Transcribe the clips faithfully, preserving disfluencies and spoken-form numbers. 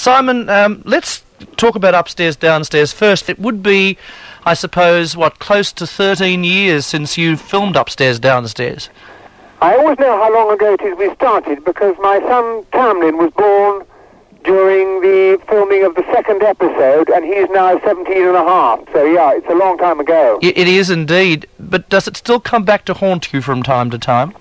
Simon, um, let's talk about Upstairs, Downstairs first. It would be, I suppose, what, close to thirteen years since you filmed Upstairs, Downstairs? I always know how long ago it is we started because my son Tamlin was born during the filming of the second episode, and he's now seventeen and a half. So, yeah, it's a long time ago. It, it is indeed. But does it still come back to haunt you from time to time?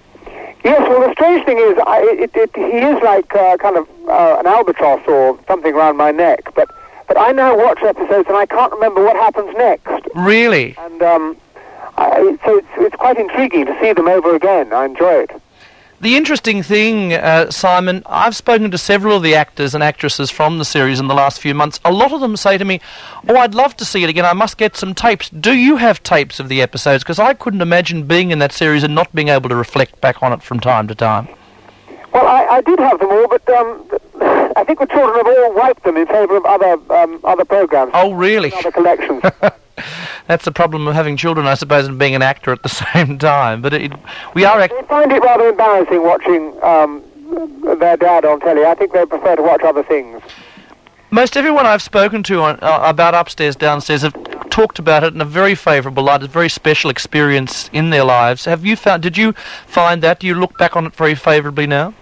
Yes, well, the strange thing is, I, it, it, he is like uh, kind of uh, an albatross or something around my neck, but, but I now watch episodes and I can't remember what happens next. Really? And um, I, so it's, it's quite intriguing to see them over again. I enjoy it. The interesting thing, uh, Simon, I've spoken to several of the actors and actresses from the series in the last few months. A lot of them say to me, oh, I'd love to see it again, I must get some tapes. Do you have tapes of the episodes? Because I couldn't imagine being in that series and not being able to reflect back on it from time to time. Well, I, I did have them all, but um, I think the children have all wiped them in favour of other um, other programmes. Oh, really? Other collections. That's the problem of having children, I suppose, and being an actor at the same time. But it, we are... Act- they find it rather embarrassing watching um, their dad on telly. I think they prefer to watch other things. Most everyone I've spoken to on, uh, about Upstairs, Downstairs have talked about it in a very favourable light, a very special experience in their lives. Have you found... Did you find that? Do you look back on it very favourably now?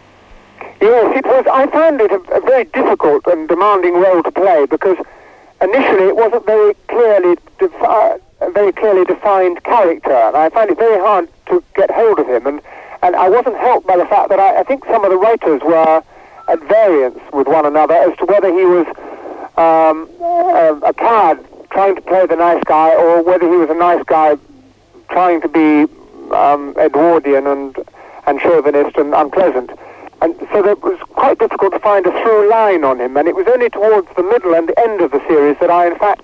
Yes, it was. I found it a, a very difficult and demanding role to play because initially it wasn't very clearly defi- a very clearly defined character, and I found it very hard to get hold of him. And, and I wasn't helped by the fact that I, I think some of the writers were at variance with one another as to whether he was um, a, a cad trying to play the nice guy or whether he was a nice guy trying to be um, Edwardian and, and chauvinist and unpleasant. And so it was quite difficult to find a through line on him, and it was only towards the middle and the end of the series that I, in fact,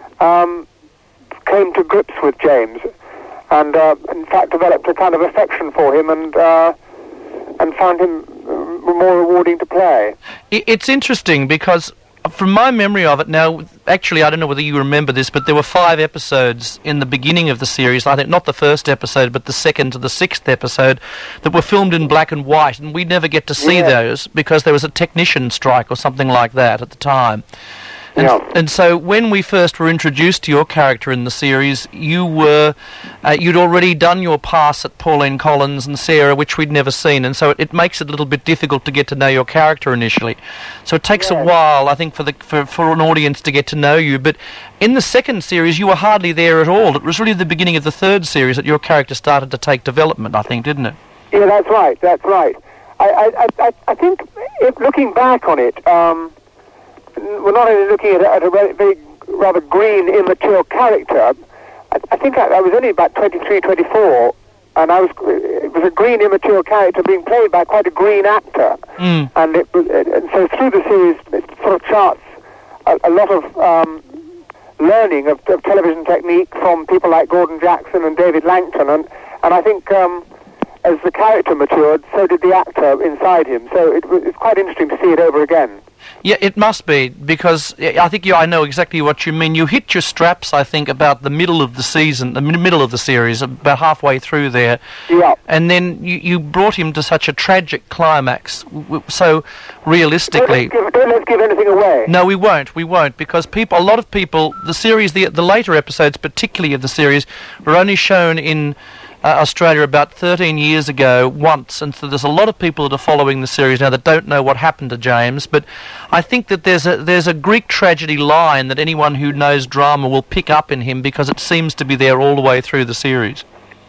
um, came to grips with James, and uh, in fact developed a kind of affection for him, and uh, and found him more rewarding to play. It's interesting because, from my memory of it now, actually I don't know whether you remember this, but there were five episodes in the beginning of the series, I think not the first episode, but the second to the sixth episode, that were filmed in black and white, and we never get to see yeah. those because there was a technician strike or something like that at the time. And, yeah. and so when we first were introduced to your character in the series, you were, uh, you'd already done your pass at Pauline Collins and Sarah, which we'd never seen, and so it, it makes it a little bit difficult to get to know your character initially. So it takes yeah. a while, I think, for the for, for an audience to get to know you. But in the second series, you were hardly there at all. It was really the beginning of the third series that your character started to take development, I think, didn't it? Yeah, that's right, that's right. I, I, I, I think, if looking back on it, um, we're not only looking at a, at a very, very rather green, immature character. I, I think I, I was only about twenty-three, twenty-four, and I was it was a green, immature character being played by quite a green actor. Mm. And, it, it, and so through the series, it sort of charts a, a lot of um, learning of, of television technique from people like Gordon Jackson and David Langton, and, and I think um, as the character matured, so did the actor inside him. So it, it's quite interesting to see it over again. Yeah, it must be, because I think you, I know exactly what you mean. You hit your straps, I think, about the middle of the season, the middle of the series, about halfway through there. Yeah. And then you, you brought him to such a tragic climax, so realistically... Don't let's, give, don't let's give anything away. No, we won't, we won't, because people, a lot of people, the series, the, the later episodes, particularly of the series, were only shown in... Uh, Australia about thirteen years ago once, and so there's a lot of people that are following the series now that don't know what happened to James, but I think that there's a there's a Greek tragedy line that anyone who knows drama will pick up in him because it seems to be there all the way through the series.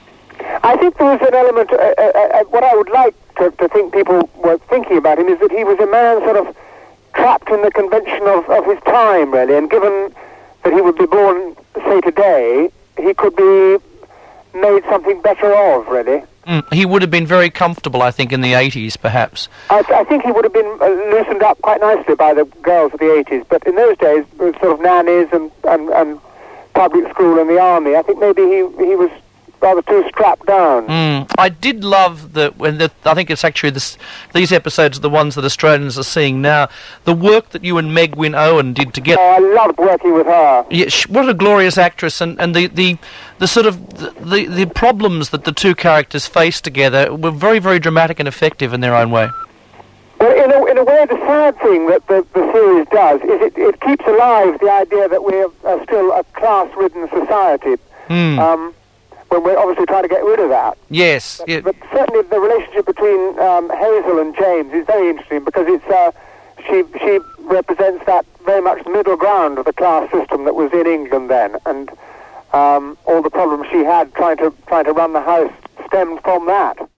I think there was an element, uh, uh, uh, what I would like to, to think people were thinking about him is that he was a man sort of trapped in the convention of, of his time, really, and given that he would be born, say, today, he could be made something better of, really. Mm, he would have been very comfortable, I think, in the eighties, perhaps. I, I think he would have been uh, loosened up quite nicely by the girls of the eighties, but in those days, it was sort of nannies and, and, and public school and the army. I think maybe he he was rather too strapped down. Mm. I did love the, when the, I think it's actually this, these episodes are the ones that Australians are seeing now, the work that you and Meg Wynne Owen did together. Oh, I loved working with her. Yeah, sh- what a glorious actress, and, and the, the, the sort of, the, the problems that the two characters faced together were very, very dramatic and effective in their own way. Well, in a, in a way, say the sad thing that the, the series does is it, it keeps alive the idea that we're uh, still a class-ridden society. Mm. Um, when we're obviously trying to get rid of that. Yes. But, Yeah. but certainly the relationship between um, Hazel and James is very interesting because it's uh, she she represents that very much middle ground of the class system that was in England then, and um, all the problems she had trying to trying to run the house stemmed from that.